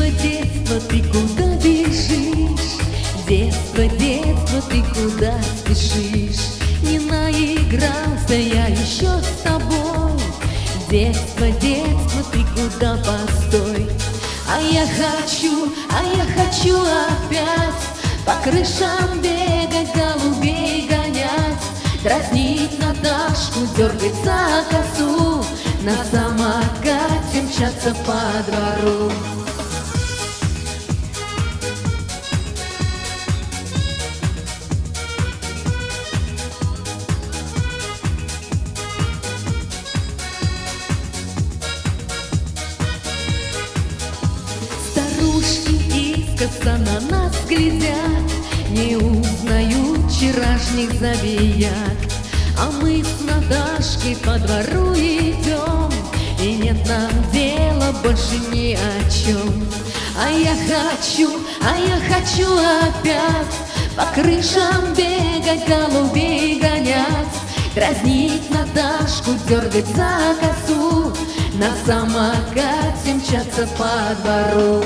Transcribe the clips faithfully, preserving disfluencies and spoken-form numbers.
детство, ты куда бежишь? Детство, детство, ты куда спешишь? Не наигрался я еще с тобой. Детство, детство, ты куда, постой. А я хочу, а я хочу опять по крышам бегать, голубей гонять, дразнить Наташку, дергать за косу, на самокате мчаться по двору. Старушки искоса на нас глядят, не узнают вчерашних забияк. А мы с Наташкой по двору идем, и нет нам дела больше ни о чем. А я хочу, а я хочу опять по крышам бегать, голубей гонять, дразнить Наташку, дергать за косу, на самокате мчаться по двору.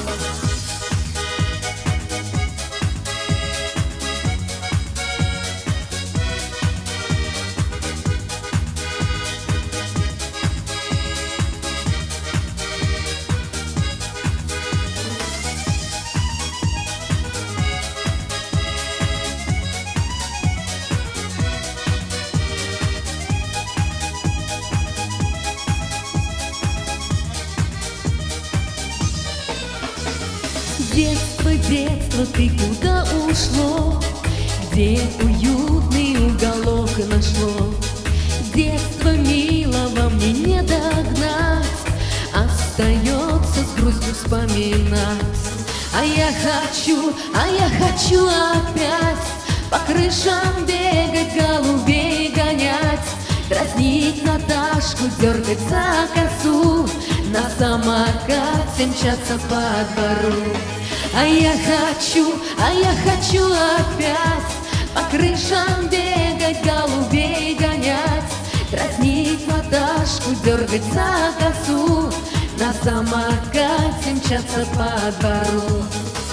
Детство, детство, ты куда ушло? Где уютный уголок нашло? Детство милого мне не догнать, остается с грустью вспоминать. А я хочу, а я хочу опять по крышам бегать, голубей гонять, дразнить Наташку, дергать за косу, на самокате мчаться по двору. А я хочу, а я хочу опять по крышам бегать, голубей гонять, дразнить Наташку, дергать за косу, на самокате мчаться по двору.